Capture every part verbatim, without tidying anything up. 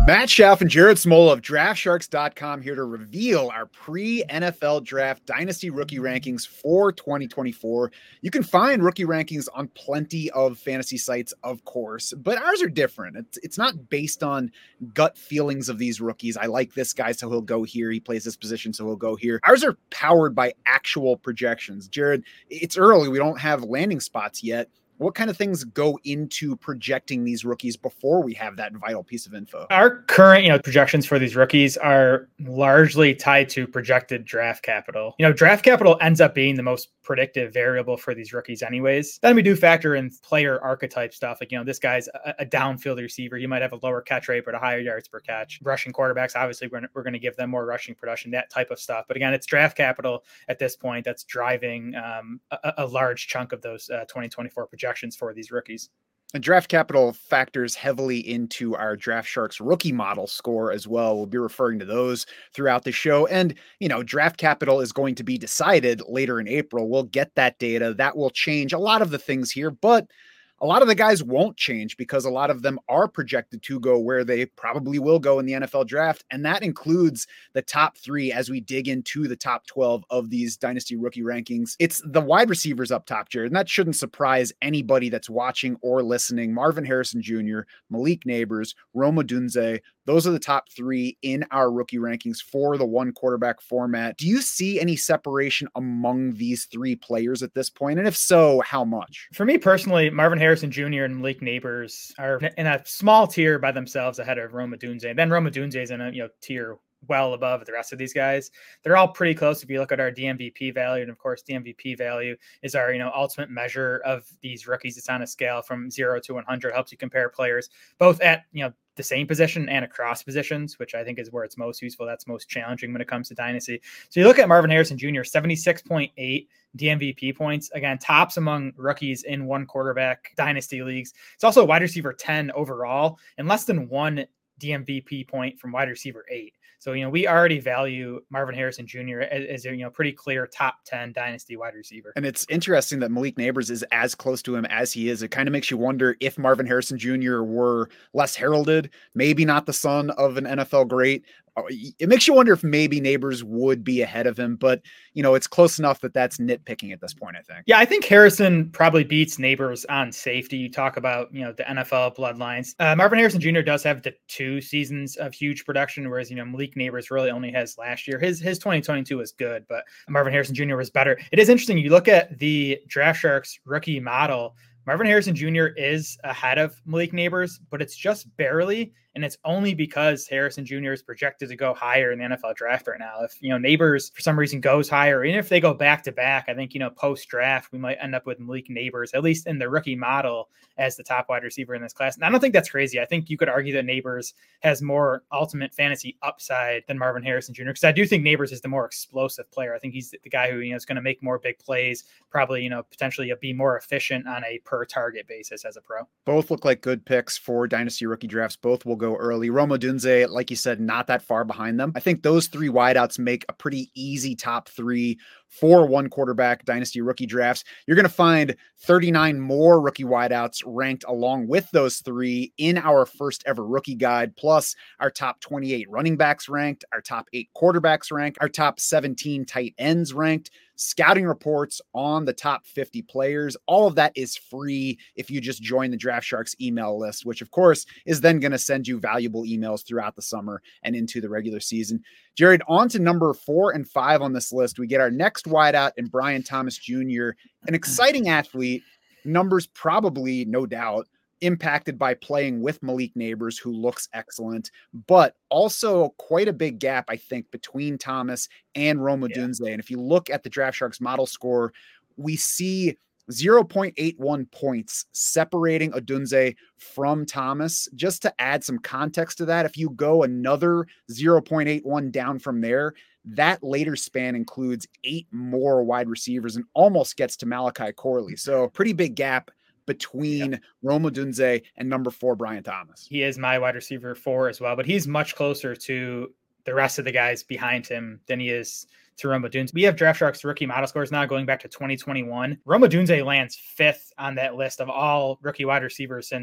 Matt Schauf and Jared Smola of draft sharks dot com here to reveal our pre-N F L draft dynasty rookie rankings for twenty twenty-four. You can find rookie rankings on plenty of fantasy sites, of course, but ours are different. It's, it's not based on gut feelings of these rookies. I like this guy, so he'll go here. He plays this position, so he'll go here. Ours are powered by actual projections. Jared, it's early. We don't have landing spots yet. What kind of things go into projecting these rookies before we have that vital piece of info? Our current, you know, projections for these rookies are largely tied to projected draft capital. You know, draft capital ends up being the most predictive variable for these rookies anyways. Then we do factor in player archetype stuff. Like, you know, this guy's a, a downfield receiver. He might have a lower catch rate, but a higher yards per catch. Rushing quarterbacks, obviously, we're, we're going to give them more rushing production, that type of stuff. But again, it's draft capital at this point that's driving um, a, a large chunk of those uh, twenty twenty-four projections for these rookies. And draft capital factors heavily into our Draft Sharks rookie model score as well. We'll be referring to those throughout the show. And, you know, draft capital is going to be decided later in April. We'll get that data. That will change a lot of the things here, but a lot of the guys won't change because a lot of them are projected to go where they probably will go in the N F L draft. And that includes the top three as we dig into the top twelve of these dynasty rookie rankings. It's the wide receivers up top, Jared, and that shouldn't surprise anybody that's watching or listening. Marvin Harrison Junior, Malik Nabers, Rome Odunze, those are the top three in our rookie rankings for the one quarterback format. Do you see any separation among these three players at this point? And if so, how much? For me personally, Marvin Harrison Junior and Malik Nabers are in a small tier by themselves ahead of Rome Odunze. And then Rome Odunze is in a you know tier well above the rest of these guys. They're all pretty close if you look at our D M V P value. And of course, D M V P value is our, you know, ultimate measure of these rookies. It's on a scale from zero to one hundred, helps you compare players both at, you know, the same position and across positions, which I think is where it's most useful. That's most challenging when it comes to dynasty. So you look at Marvin Harrison Junior, seventy-six point eight D M V P points. Again, tops among rookies in one quarterback dynasty leagues. It's also wide receiver ten overall and less than one D M V P point from wide receiver eight. So, you know, we already value Marvin Harrison Junior as, as a, you know, pretty clear top ten dynasty wide receiver. And it's interesting that Malik Nabers is as close to him as he is. It kind of makes you wonder if Marvin Harrison Junior were less heralded, maybe not the son of an N F L great. It makes you wonder if maybe Nabers would be ahead of him, but you know, it's close enough that that's nitpicking at this point, I think. Yeah, I think Harrison probably beats Nabers on safety. You talk about, you know, the N F L bloodlines. Uh, Marvin Harrison Junior does have the two seasons of huge production, whereas, you know, Malik Nabers really only has last year. His, his twenty twenty-two was good, but Marvin Harrison Junior was better. It is interesting. You look at the Draft Sharks rookie model, Marvin Harrison Junior is ahead of Malik Nabers, but it's just barely. And it's only because Harrison Junior is projected to go higher in the N F L draft right now. If, you know, Nabers for some reason goes higher, even if they go back to back, I think, you know, post draft, we might end up with Malik Nabers, at least in the rookie model, as the top wide receiver in this class. And I don't think that's crazy. I think you could argue that Nabers has more ultimate fantasy upside than Marvin Harrison Junior Because I do think Nabers is the more explosive player. I think he's the guy who, you know, is going to make more big plays, probably, you know, potentially be more efficient on a per target basis as a pro. Both look like good picks for dynasty rookie drafts. Both will go early. Rome Odunze, like you said, not that far behind them. I think those three wideouts make a pretty easy top three for one quarterback dynasty rookie drafts. You're going to find thirty-nine more rookie wideouts ranked along with those three in our first ever rookie guide, plus our top twenty-eight running backs ranked, our top eight quarterbacks ranked, our top seventeen tight ends ranked, scouting reports on the top fifty players. All of that is free if you just join the Draft Sharks email list, which of course is then going to send you valuable emails throughout the summer and into the regular season. Jared, on to number four and five on this list. We get our next wideout in Brian Thomas Junior, an exciting athlete, numbers probably, no doubt, impacted by playing with Malik Nabers, who looks excellent, but also quite a big gap, I think, between Thomas and Rome Odunze. Yeah. And if you look at the Draft Sharks model score, we see zero point eight one points separating Odunze from Thomas. Just to add some context to that, if you go another zero point eight one down from there, that later span includes eight more wide receivers and almost gets to Malachi Corley. So pretty big gap between yep. Rome Odunze and number four, Brian Thomas. He is my wide receiver four as well, but he's much closer to the rest of the guys behind him than he is to Rome Odunze. We have Draft Sharks rookie model scores now going back to twenty twenty-one. Rome Odunze lands fifth on that list of all rookie wide receivers since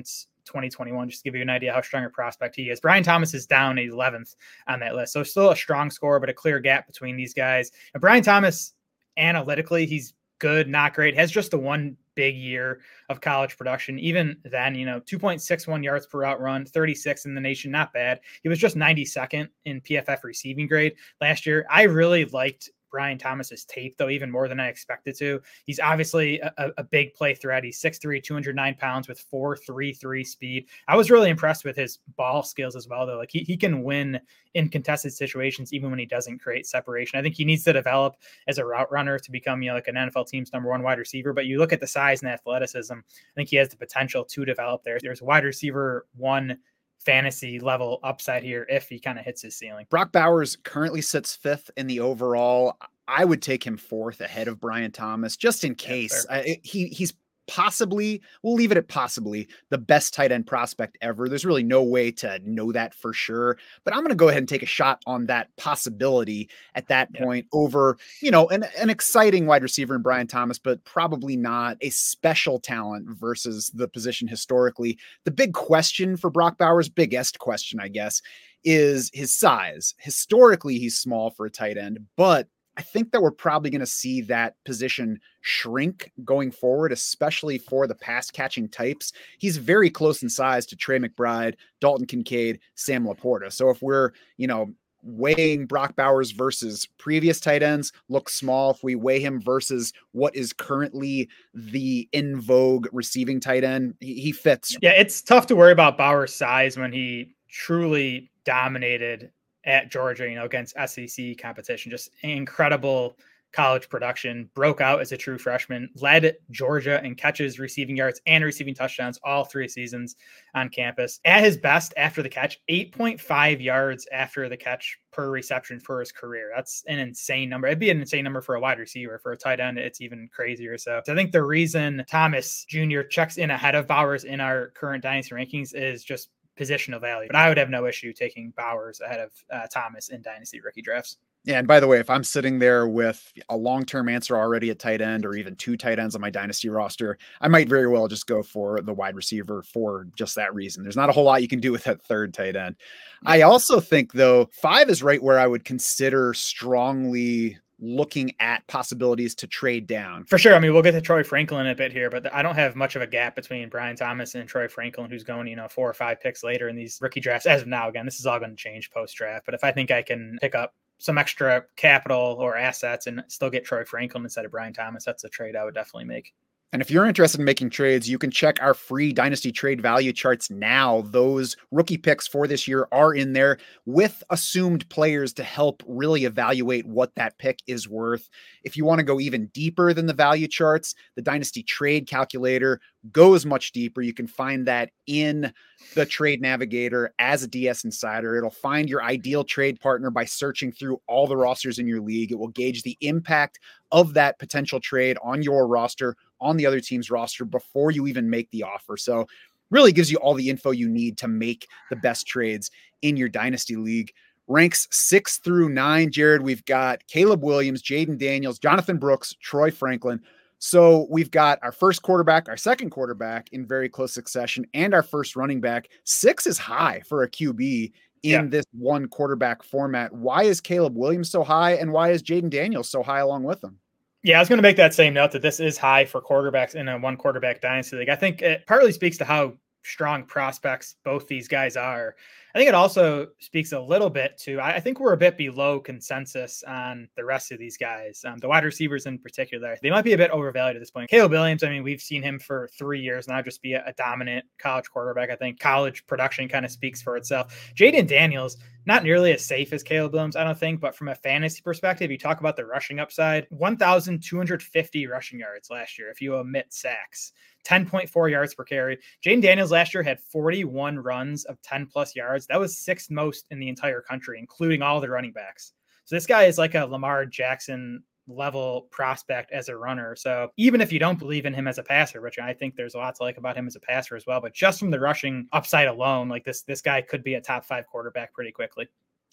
twenty twenty-one, just to give you an idea how strong a prospect he is. Brian Thomas is down eleventh on that list. So still a strong score, but a clear gap between these guys. And Brian Thomas, analytically, he's good, not great, has just the one big year of college production. Even then, you know, two point six one yards per route run, thirty-sixth in the nation, not bad. He was just ninety-second in P F F receiving grade last year. I really liked Brian Thomas's tape, though, even more than I expected to. He's obviously a, a big play threat. He's six three, two hundred nine pounds with four three three speed. I was really impressed with his ball skills as well, though. Like he, he can win in contested situations, even when he doesn't create separation. I think he needs to develop as a route runner to become, you know, like an N F L team's number one wide receiver. But you look at the size and athleticism, I think he has the potential to develop there. There's wide receiver one fantasy level upside here if he kind of hits his ceiling. Brock Bowers currently sits fifth in the overall. I would take him fourth ahead of Brian Thomas, just in case. Yeah, uh, he he's possibly, we'll leave it at possibly, the best tight end prospect ever. There's really no way to know that for sure, but I'm going to go ahead and take a shot on that possibility at that yeah. point over, you know, an, an exciting wide receiver in Brian Thomas, but probably not a special talent versus the position historically. The big question for Brock Bowers, biggest question, I guess, is his size. Historically, he's small for a tight end, but I think that we're probably going to see that position shrink going forward, especially for the pass catching types. He's very close in size to Trey McBride, Dalton Kincaid, Sam Laporta. So if we're, you know, weighing Brock Bowers versus previous tight ends, look small. If we weigh him versus what is currently the in vogue receiving tight end, he, he fits. Yeah, it's tough to worry about Bowers' size when he truly dominated at Georgia, you know, against S E C competition. Just incredible college production, broke out as a true freshman, led Georgia in catches, receiving yards, and receiving touchdowns all three seasons on campus. At his best after the catch, eight point five yards after the catch per reception for his career. That's an insane number. It'd be an insane number for a wide receiver. For a tight end, it's even crazier. So, so I think the reason Thomas Junior checks in ahead of Bowers in our current dynasty rankings is just positional value, but I would have no issue taking Bowers ahead of uh, Thomas in dynasty rookie drafts. Yeah. And by the way, if I'm sitting there with a long-term answer already at tight end or even two tight ends on my dynasty roster, I might very well just go for the wide receiver for just that reason. There's not a whole lot you can do with that third tight end. I also think, though, five is right where I would consider strongly looking at possibilities to trade down. For sure. I mean, we'll get to Troy Franklin in a bit here, but I don't have much of a gap between Brian Thomas and Troy Franklin, who's going, you know, four or five picks later in these rookie drafts. As of now, again, this is all going to change post-draft. But if I think I can pick up some extra capital or assets and still get Troy Franklin instead of Brian Thomas, that's a trade I would definitely make. And if you're interested in making trades, you can check our free Dynasty Trade Value charts now. Those rookie picks for this year are in there with assumed players to help really evaluate what that pick is worth. If you want to go even deeper than the value charts, the Dynasty Trade Calculator goes much deeper. You can find that in the Trade Navigator as a D S Insider. It'll find your ideal trade partner by searching through all the rosters in your league. It will gauge the impact of that potential trade on your roster, on the other team's roster before you even make the offer. So really gives you all the info you need to make the best trades in your dynasty league. Ranks six through nine, Jared, we've got Caleb Williams, Jaden Daniels, Jonathan Brooks, Troy Franklin. So we've got our first quarterback, our second quarterback in very close succession, and our first running back. Six is high for a Q B in yeah. this one quarterback format. Why is Caleb Williams so high, and why is Jaden Daniels so high along with him? Yeah, I was going to make that same note that this is high for quarterbacks in a one quarterback dynasty league. I think it partly speaks to how strong prospects both these guys are. I think it also speaks a little bit to, I think we're a bit below consensus on the rest of these guys. Um, the wide receivers in particular, they might be a bit overvalued at this point. Caleb Williams, I mean, we've seen him for three years now just be a, a dominant college quarterback. I think college production kind of speaks for itself. Jaden Daniels, not nearly as safe as Caleb Williams, I don't think, but from a fantasy perspective, you talk about the rushing upside, one thousand two hundred fifty rushing yards last year if you omit sacks. ten point four yards per carry. Jaden Daniels last year had forty-one runs of ten plus yards. That was sixth most in the entire country, including all the running backs. So this guy is like a Lamar Jackson level prospect as a runner. So even if you don't believe in him as a passer, which I think there's a lot to like about him as a passer as well, but just from the rushing upside alone, like this, this guy could be a top five quarterback pretty quickly.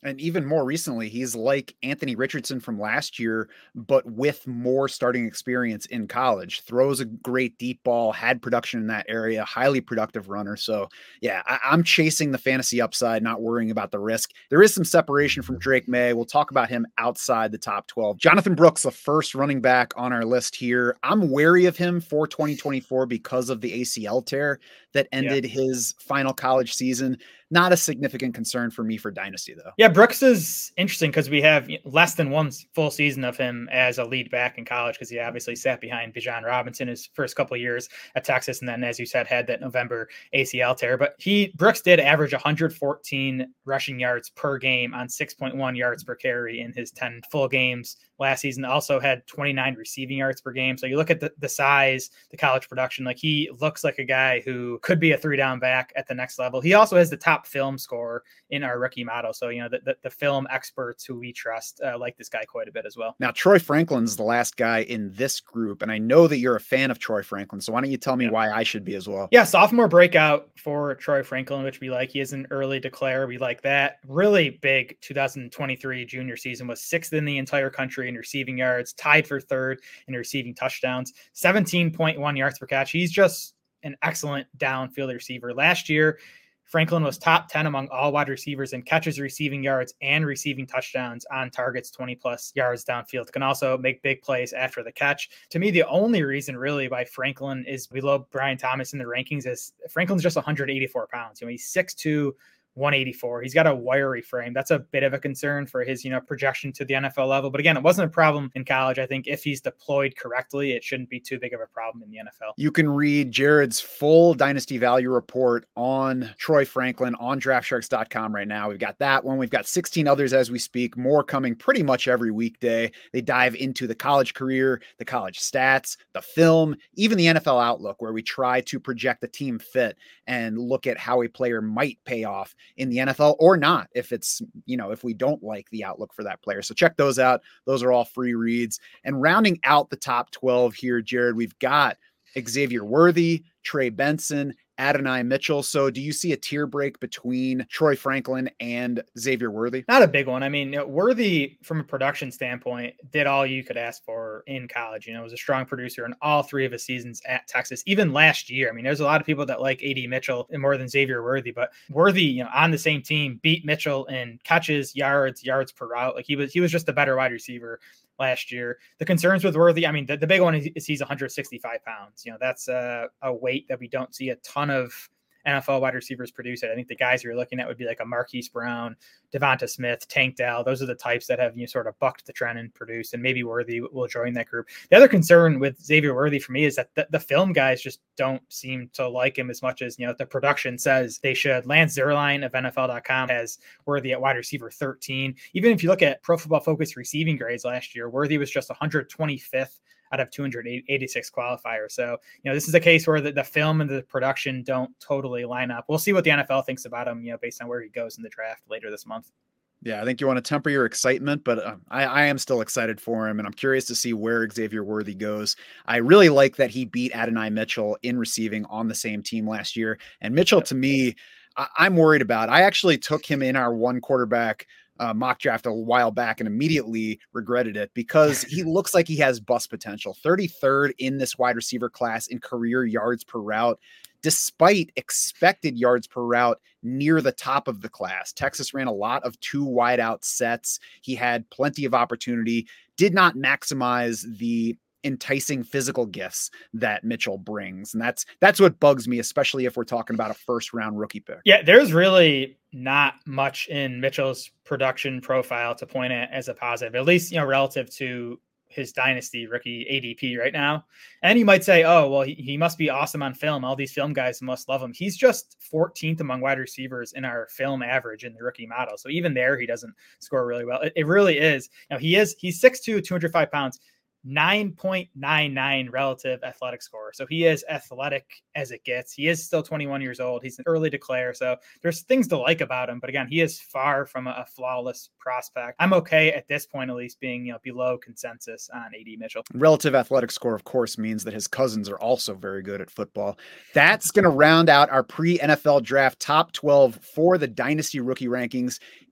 And even more recently, he's like Anthony Richardson from last year, but with more starting experience in college. Throws a great deep ball, had production in that area, highly productive runner. So, yeah, I- I'm chasing the fantasy upside, not worrying about the risk. There is some separation from Drake May. We'll talk about him outside the top twelve. Jonathan Brooks, the first running back on our list here. I'm wary of him for twenty twenty-four because of the A C L tear that ended yeah. his final college season. Not a significant concern for me for Dynasty, though. Yeah, Brooks is interesting because we have less than one full season of him as a lead back in college because he obviously sat behind Bijan Robinson his first couple of years at Texas, and then, as you said, had that November A C L tear. But he Brooks did average one hundred fourteen rushing yards per game on six point one yards per carry in his ten full games last season. Also had twenty-nine receiving yards per game. So you look at the, the size, the college production, like he looks like a guy who could be a three down back at the next level. He also has the top film score in our rookie model. So, you know, the, the, the film experts who we trust uh, like this guy quite a bit as well. Now, Troy Franklin's the last guy in this group, and I know that you're a fan of Troy Franklin. So why don't you tell me yeah. why I should be as well? Yeah, sophomore breakout for Troy Franklin, which we like. He is an early declare. We like that. Really big two thousand twenty-three junior season, was sixth in the entire country in receiving yards, tied for third in receiving touchdowns, seventeen point one yards per catch. He's just an excellent downfield receiver. Last year, Franklin was top ten among all wide receivers in catches, receiving yards, and receiving touchdowns on targets twenty plus yards downfield. Can also make big plays after the catch. To me, the only reason really why Franklin is below Brian Thomas in the rankings is Franklin's just one hundred eighty-four pounds. You know, he's six two, one eighty-four. He's got a wiry frame. That's a bit of a concern for his, you know, projection to the N F L level. But again, it wasn't a problem in college. I think if he's deployed correctly, it shouldn't be too big of a problem in the N F L. You can read Jared's full dynasty value report on Troy Franklin on draft sharks dot com right now. We've got that one. We've got sixteen others as we speak, more coming pretty much every weekday. They dive into the college career, the college stats, the film, even the N F L outlook, where we try to project the team fit and look at how a player might pay off in the N F L or not, if it's, you know, if we don't like the outlook for that player. So check those out. Those are all free reads. And rounding out the top twelve here, Jared, we've got Xavier Worthy, Trey Benson, Adonai Mitchell. So do you see a tier break between Troy Franklin and Xavier Worthy? Not a big one. I mean, you know, Worthy, from a production standpoint, did all you could ask for in college. You know, was a strong producer in all three of his seasons at Texas, even last year. I mean, there's a lot of people that like A D Mitchell more than Xavier Worthy, but Worthy, you know, on the same team, beat Mitchell in catches, yards, yards per route. Like he was, he was just a better wide receiver last year. The concerns with Worthy, I mean, the, the big one is, is he's one hundred sixty-five pounds. You know, that's a, a weight that we don't see a ton of N F L wide receivers produce it. I think the guys you're looking at would be like a Marquise Brown, Devonta Smith, Tank Dell. Those are the types that have, you know, sort of bucked the trend and produced, and maybe Worthy will join that group. The other concern with Xavier Worthy for me is that the, the film guys just don't seem to like him as much as, you know, the production says they should. Lance Zierlein of N F L dot com has Worthy at wide receiver thirteen. Even if you look at Pro Football Focus receiving grades last year, Worthy was just one hundred twenty-fifth out of two hundred eighty-six qualifiers. So, you know, this is a case where the, the film and the production don't totally line up. We'll see what the N F L thinks about him, you know, based on where he goes in the draft later this month. Yeah, I think you want to temper your excitement, but uh, I, I am still excited for him, and I'm curious to see where Xavier Worthy goes. I really like that he beat Adonai Mitchell in receiving on the same team last year. And Mitchell, to me, I, I'm worried about. I actually took him in our one quarterback Uh, mock draft a while back and immediately regretted it because he looks like he has bust potential. thirty-third in this wide receiver class in career yards per route, despite expected yards per route near the top of the class. Texas ran a lot of two wide out sets. He had plenty of opportunity, did not maximize the enticing physical gifts that Mitchell brings. And that's, that's what bugs me, especially if we're talking about a first round rookie pick. Yeah. There's really not much in Mitchell's production profile to point at as a positive, at least, you know, relative to his dynasty rookie A D P right now. And you might say, oh, well, he, he must be awesome on film. All these film guys must love him. He's just fourteenth among wide receivers in our film average in the rookie model. So even there, he doesn't score really well. It, it really is. You know, he is, he's six two, two hundred five pounds. nine point nine nine relative athletic score. So he is athletic as it gets. He is still twenty-one years old. He's an early declare. So there's things to like about him. But again, he is far from a, a flawless prospect. I'm okay at this point, at least being, you know, below consensus on A D Mitchell. Relative athletic score, of course, means that his cousins are also very good at football. That's going to round out our pre-N F L draft top twelve for the Dynasty rookie rankings.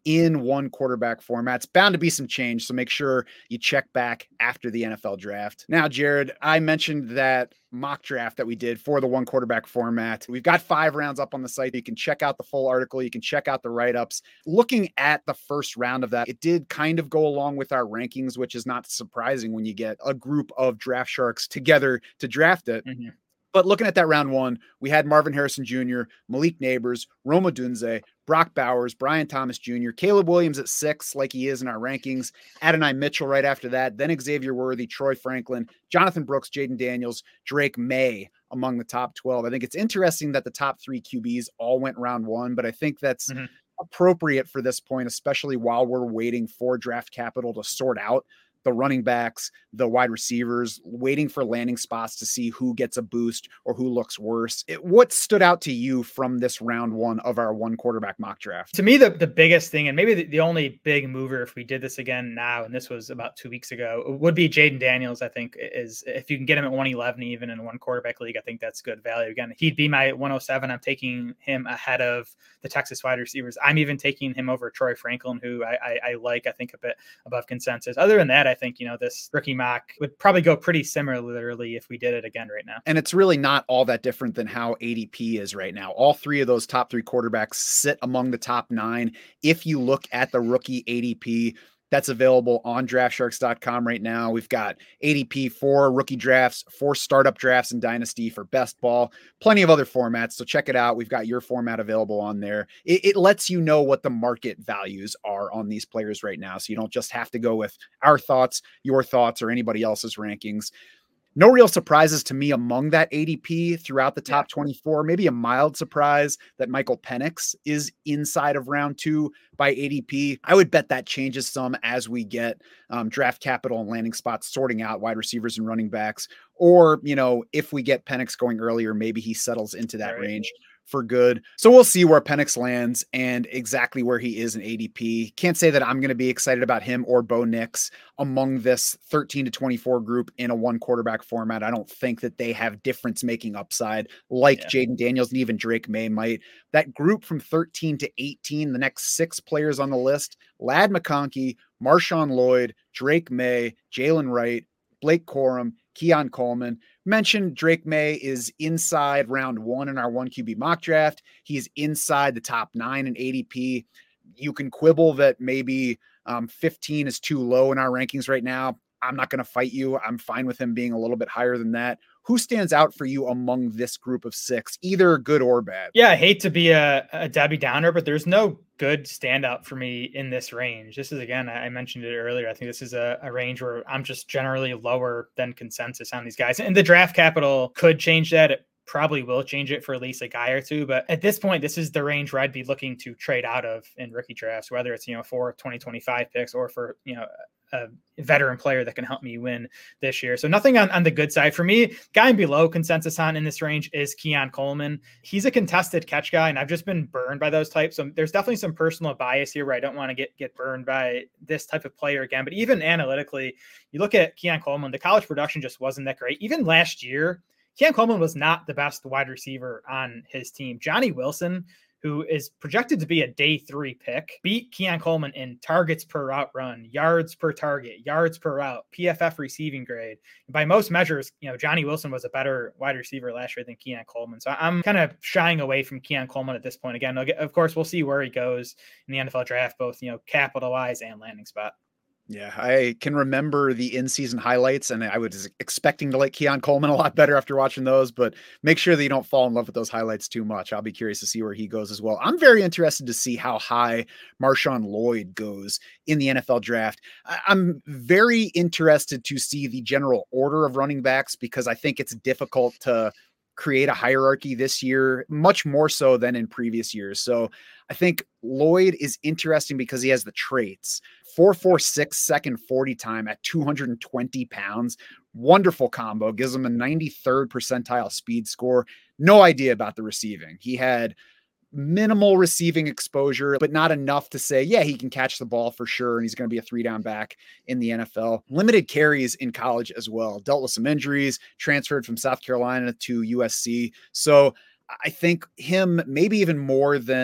in one quarterback format. It's bound to be some change, so make sure you check back after the N F L draft. Now, Jared, I mentioned that mock draft that we did for the one quarterback format. We've got five rounds up on the site. You can check out the full article. You can check out the write-ups. Looking at the first round of that, it did kind of go along with our rankings, which is not surprising when you get a group of draft sharks together to draft it. Mm-hmm. But looking at that round one, we had Marvin Harrison Junior, Malik Nabers, Rome Odunze, Brock Bowers, Brian Thomas Junior, Caleb Williams at six, like he is in our rankings, Adonai Mitchell right after that, then Xavier Worthy, Troy Franklin, Jonathan Brooks, Jaden Daniels, Drake May among the top twelve. I think it's interesting that the top three Q Bs all went round one, but I think that's mm-hmm. appropriate for this point, especially while we're waiting for draft capital to sort out the running backs, the wide receivers, waiting for landing spots to see who gets a boost or who looks worse. It, what stood out to you from this round one of our one quarterback mock draft? To me, the, the biggest thing, and maybe the, the only big mover, if we did this again now, and this was about two weeks ago, would be Jaden Daniels. I think is, if you can get him at one eleven, even in one quarterback league, I think that's good value. Again, he'd be my one oh seven. I'm taking him ahead of the Texas wide receivers. I'm even taking him over Troy Franklin, who I, I, I like, I think a bit above consensus. Other than that, I think, you know, this rookie mock would probably go pretty similarly if we did it again right now. And it's really not all that different than how A D P is right now. All three of those top three quarterbacks sit among the top nine. If you look at the rookie A D P, that's available on draft sharks dot com right now. We've got A D P for rookie drafts, for startup drafts and dynasty, for best ball, plenty of other formats. So check it out. We've got your format available on there. It, it lets you know what the market values are on these players right now. So you don't just have to go with our thoughts, your thoughts, or anybody else's rankings. No real surprises to me among that A D P throughout the top yeah. twenty-four. Maybe a mild surprise that Michael Penix is inside of round two by A D P. I would bet that changes some as we get um, draft capital and landing spots sorting out wide receivers and running backs. Or, you know, if we get Penix going earlier, maybe he settles into that right. range for good. So we'll see where Penix lands and exactly where he is in A D P. Can't say that I'm going to be excited about him or Bo Nix among this thirteen to twenty-four group in a one quarterback format. I don't think that they have difference making upside like yeah. Jaden Daniels and even Drake May might. That group from thirteen to eighteen, the next six players on the list, Ladd McConkey, Marshawn Lloyd, Drake May, Jalen Wright, Blake Corum, Keon Coleman. Mentioned Drake May is inside round one in our one Q B mock draft. He's inside the top nine in A D P. You can quibble that maybe um, fifteen is too low in our rankings right now. I'm not going to fight you. I'm fine with him being a little bit higher than that. Who stands out for you among this group of six, either good or bad? Yeah, I hate to be a, a Debbie Downer, but there's no good standout for me in this range. This is, again, I mentioned it earlier. I think this is a, a range where I'm just generally lower than consensus on these guys. And the draft capital could change that. It probably will change it for at least a guy or two. But at this point, this is the range where I'd be looking to trade out of in rookie drafts, whether it's, you know, for twenty twenty-five picks or for, you know, a veteran player that can help me win this year. So nothing on, on the good side for me. Guy below consensus on in this range is Keon Coleman. He's a contested catch guy, and I've just been burned by those types. So there's definitely some personal bias here where I don't want to get, get burned by this type of player again. But even analytically, you look at Keon Coleman, the college production just wasn't that great. Even last year, Keon Coleman was not the best wide receiver on his team. Johnny Wilson, who is projected to be a day three pick, beat Keon Coleman in targets per route run, yards per target, yards per route, P F F receiving grade. By most measures, you know, Johnny Wilson was a better wide receiver last year than Keon Coleman. So I'm kind of shying away from Keon Coleman at this point. Again, of course, we'll see where he goes in the N F L draft, both, you know, capital-wise and landing spot. Yeah, I can remember the in-season highlights, and I was expecting to like Keon Coleman a lot better after watching those, but make sure that you don't fall in love with those highlights too much. I'll be curious to see where he goes as well. I'm very interested to see how high Marshawn Lloyd goes in the N F L draft. I'm very interested to see the general order of running backs because I think it's difficult to create a hierarchy this year, much more so than in previous years. So I think Lloyd is interesting because he has the traits. four four six second forty time at two hundred twenty pounds. Wonderful combo. Gives him a ninety-third percentile speed score. No idea about the receiving. He had minimal receiving exposure, but not enough to say, yeah, he can catch the ball for sure. And he's going to be a three down back in the N F L. Limited carries in college as well. Dealt with some injuries, transferred from South Carolina to U S C. So I think him maybe even more than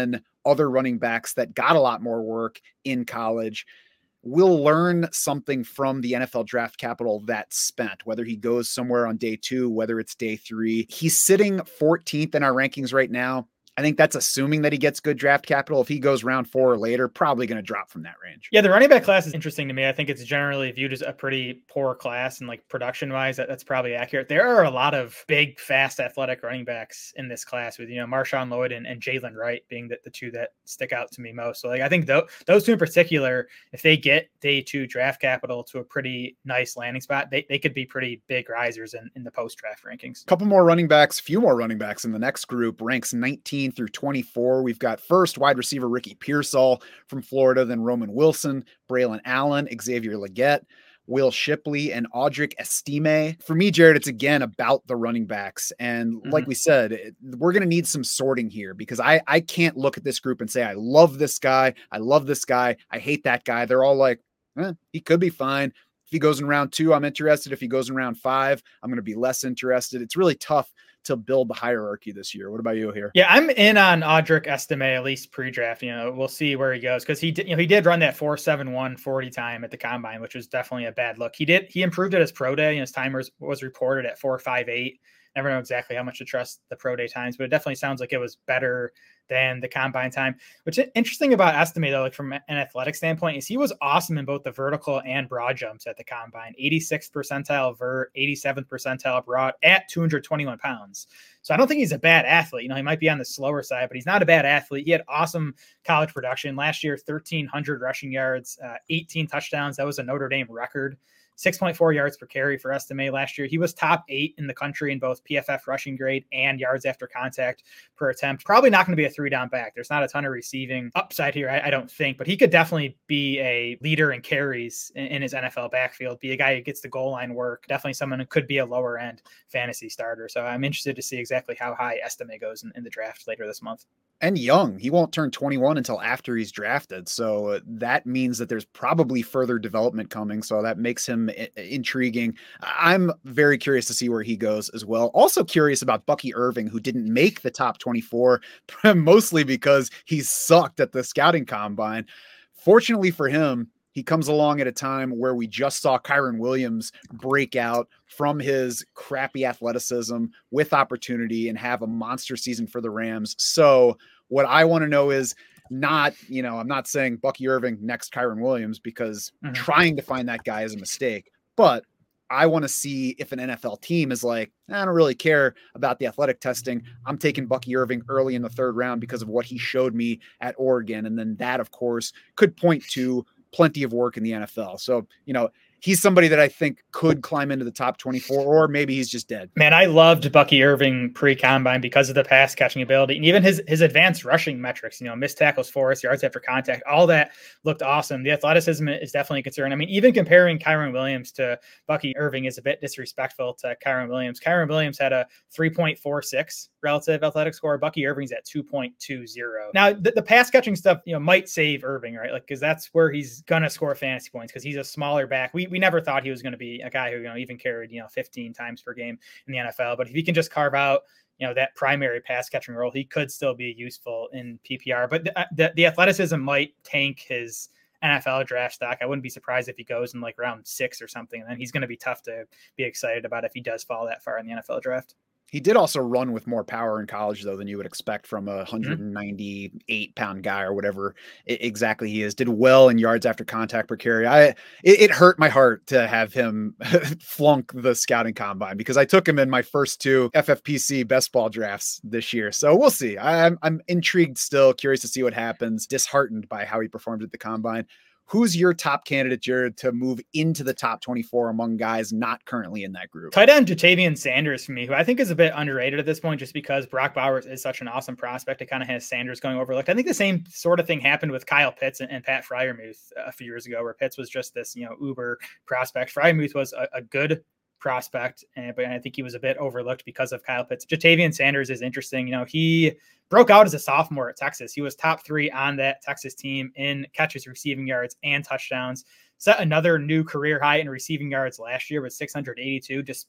other running backs that got a lot more work in college. We'll learn something from the N F L draft capital that's spent, whether he goes somewhere on day two, whether it's day three. He's sitting fourteenth in our rankings right now. I think that's assuming that he gets good draft capital. If he goes round four or later, probably going to drop from that range. Yeah, the running back class is interesting to me. I think it's generally viewed as a pretty poor class, and like production wise, that, that's probably accurate. There are a lot of big, fast, athletic running backs in this class with, you know, Marshawn Lloyd and, and Jalen Wright being the, the two that stick out to me most. So like, I think th- those two in particular, if they get day two draft capital to a pretty nice landing spot, they, they could be pretty big risers in, in the post-draft rankings. A couple more running backs, a few more running backs in the next group, ranks nineteen through twenty-four. We've got first wide receiver Ricky Pearsall from Florida, then Roman Wilson, Braylon Allen, Xavier Legette, Will Shipley, and Audric Estime. For me, Jared, it's again about the running backs. And mm-hmm. like we said, we're going to need some sorting here because I, I can't look at this group and say, I love this guy. I love this guy. I hate that guy. They're all like, eh, he could be fine. If he goes in round two, I'm interested. If he goes in round five, I'm going to be less interested. It's really tough to build the hierarchy this year. What about you here? Yeah, I'm in on Audric Estime, at least pre-draft. You know, we'll see where he goes because he did, you know, he did run that four seven one forty time at the combine, which was definitely a bad look. He did, he improved at his pro day, and his timers was reported at four five eight. Never know exactly how much to trust the pro day times, but it definitely sounds like it was better than the combine time. Which is interesting about Estime, though, like from an athletic standpoint, is he was awesome in both the vertical and broad jumps at the combine. eighty-sixth percentile vert, eighty-seventh percentile broad at two hundred twenty-one pounds. So I don't think he's a bad athlete. You know, he might be on the slower side, but he's not a bad athlete. He had awesome college production last year, thirteen hundred rushing yards, uh, eighteen touchdowns. That was a Notre Dame record. six point four yards per carry for Estime last year. He was top eight in the country in both P F F rushing grade and yards after contact per attempt. Probably not going to be a three down back. There's not a ton of receiving upside here, I, I don't think, but he could definitely be a leader in carries in, in his N F L backfield, be a guy who gets the goal line work. Definitely someone who could be a lower end fantasy starter. So I'm interested to see exactly how high Estime goes in, in the draft later this month. And young, he won't turn twenty-one until after he's drafted. So that means that there's probably further development coming. So that makes him I- intriguing. I'm very curious to see where he goes as well. Also curious about Bucky Irving, who didn't make the top twenty-four, mostly because he sucked at the scouting combine. Fortunately for him, he comes along at a time where we just saw Kyren Williams break out from his crappy athleticism with opportunity and have a monster season for the Rams. So what I want to know is not, you know, I'm not saying Bucky Irving next Kyren Williams because mm-hmm. trying to find that guy is a mistake, but I want to see if an N F L team is like, I don't really care about the athletic testing. I'm taking Bucky Irving early in the third round because of what he showed me at Oregon. And then that, of course, could point to plenty of work in the N F L. So, you know, he's somebody that I think could climb into the top twenty-four, or maybe he's just dead. Man, I loved Bucky Irving pre-combine because of the pass catching ability and even his, his advanced rushing metrics, you know, missed tackles for us, yards after contact, all that looked awesome. The athleticism is definitely a concern. I mean, even comparing Kyren Williams to Bucky Irving is a bit disrespectful to Kyren Williams. Kyren Williams had a three point four six relative athletic score. Bucky Irving's at two point two zero. Now, the, the pass catching stuff, you know, might save Irving, right? Like, because that's where he's going to score fantasy points because he's a smaller back. We we never thought he was going to be a guy who, you know, even carried, you know, fifteen times per game in the N F L. But if he can just carve out, you know, that primary pass catching role, he could still be useful in P P R. But the, the, the athleticism might tank his N F L draft stock. I wouldn't be surprised if he goes in like round six or something. And then he's going to be tough to be excited about if he does fall that far in the N F L draft. He did also run with more power in college, though, than you would expect from a one hundred ninety-eight pound guy or whatever exactly he is. Did well in yards after contact per carry. I it, it hurt my heart to have him flunk the scouting combine because I took him in my first two F F P C best ball drafts this year. So we'll see. I'm I'm intrigued still, curious to see what happens. Disheartened by how he performed at the combine. Who's your top candidate, Jared, to move into the top twenty-four among guys not currently in that group? Tight end Jatavian Sanders for me, who I think is a bit underrated at this point just because Brock Bowers is such an awesome prospect. It kind of has Sanders going overlooked. I think the same sort of thing happened with Kyle Pitts and, and Pat Freiermuth a few years ago, where Pitts was just this, you know, uber prospect. Freiermuth was a, a good prospect, and but I think he was a bit overlooked because of Kyle Pitts. Jatavian Sanders is interesting. You know, he broke out as a sophomore at Texas. He was top three on that Texas team in catches, receiving yards, and touchdowns. Set another new career high in receiving yards last year with six hundred eighty-two, despite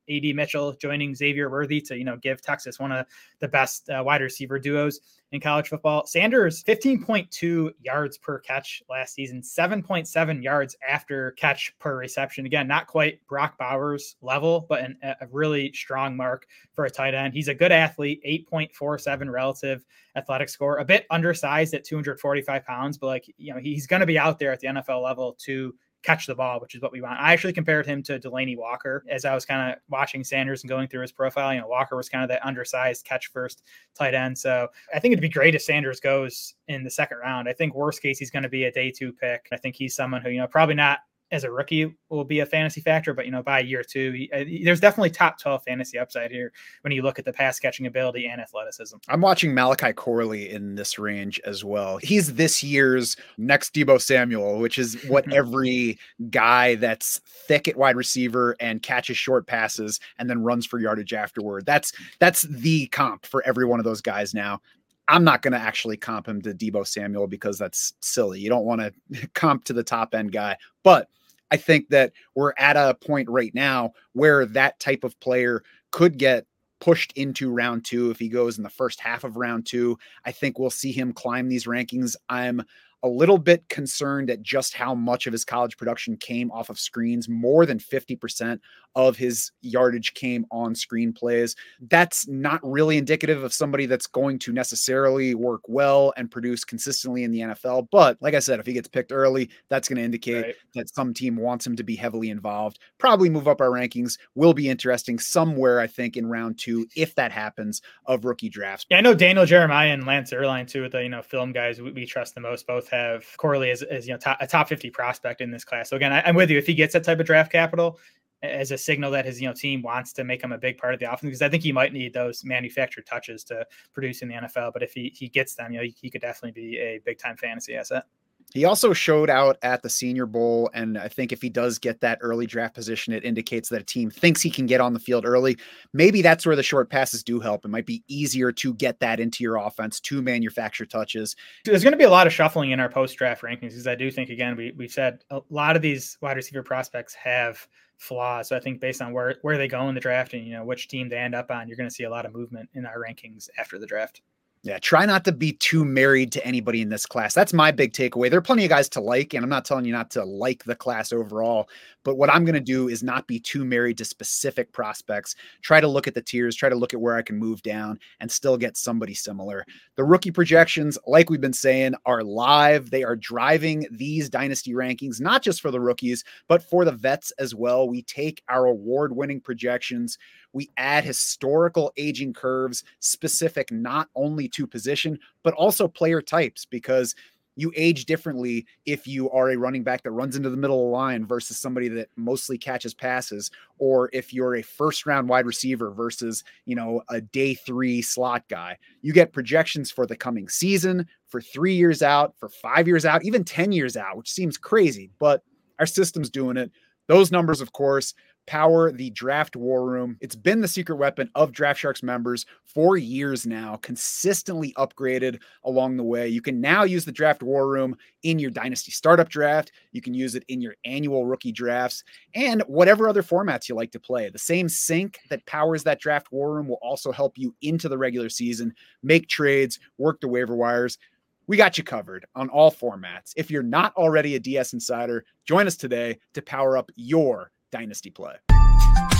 A D Mitchell joining Xavier Worthy to, you know, give Texas one of the best uh, wide receiver duos in college football. Sanders, fifteen point two yards per catch last season, seven point seven yards after catch per reception. Again, not quite Brock Bowers level, but an, a really strong mark for a tight end. He's a good athlete, eight point four seven relative athletic score, a bit undersized at two hundred forty-five pounds, but like, you know, he's going to be out there at the N F L level to catch the ball, which is what we want. I actually compared him to Delaney Walker as I was kind of watching Sanders and going through his profile. You know, Walker was kind of that undersized catch first tight end. So I think it'd be great if Sanders goes in the second round. I think worst case, he's going to be a day two pick. I think he's someone who, you know, probably not as a rookie will be a fantasy factor, but, you know, by year two, he, uh, there's definitely top twelve fantasy upside here when you look at the pass catching ability and athleticism. I'm watching Malachi Corley in this range as well. He's this year's next Deebo Samuel, which is what every guy that's thick at wide receiver and catches short passes and then runs for yardage afterward. That's, that's the comp for every one of those guys now. I'm not going to actually comp him to Deebo Samuel because that's silly. You don't want to comp to the top end guy, but I think that we're at a point right now where that type of player could get pushed into round two. If he goes in the first half of round two, I think we'll see him climb these rankings. I'm a little bit concerned at just how much of his college production came off of screens. More than fifty percent of his yardage came on screen plays. That's not really indicative of somebody that's going to necessarily work well and produce consistently in the N F L. But like I said, if he gets picked early, that's going to indicate right. that some team wants him to be heavily involved. Probably move up our rankings. Will be interesting somewhere, I think, in round two, if that happens, of rookie drafts. Yeah, I know Daniel Jeremiah and Lance Erline, too, with the, you know, film guys we, we trust the most, both have Corley as, as you know, top, a top fifty prospect in this class. So again, I, I'm with you. If he gets that type of draft capital as a signal that his, you know, team wants to make him a big part of the offense, because I think he might need those manufactured touches to produce in the N F L. But if he, he gets them, you know, he, he could definitely be a big time fantasy asset. He also showed out at the Senior Bowl, and I think if he does get that early draft position, it indicates that a team thinks he can get on the field early. Maybe that's where the short passes do help. It might be easier to get that into your offense, to manufacture touches. There's going to be a lot of shuffling in our post-draft rankings, because I do think, again, we, we've said a lot of these wide receiver prospects have flaws. So I think based on where, where they go in the draft and, you know, which team they end up on, you're going to see a lot of movement in our rankings after the draft. Yeah, try not to be too married to anybody in this class. That's my big takeaway. There are plenty of guys to like, and I'm not telling you not to like the class overall, but what I'm going to do is not be too married to specific prospects. Try to look at the tiers, try to look at where I can move down and still get somebody similar. The rookie projections, like we've been saying, are live. They are driving these dynasty rankings, not just for the rookies, but for the vets as well. We take our award-winning projections, we add historical aging curves specific not only to position, but also player types, because you age differently if you are a running back that runs into the middle of the line versus somebody that mostly catches passes, or if you're a first round wide receiver versus, you know, a day three slot guy. You get projections for the coming season, for three years out, for five years out, even ten years out, which seems crazy, but our system's doing it. Those numbers, of course, power the Draft War Room. It's been the secret weapon of Draft Sharks members for years now, consistently upgraded along the way. You can now use the Draft War Room in your Dynasty Startup Draft. You can use it in your annual rookie drafts and whatever other formats you like to play. The same sync that powers that Draft War Room will also help you into the regular season, make trades, work the waiver wires. We got you covered on all formats. If you're not already a D S Insider, join us today to power up your dynasty play.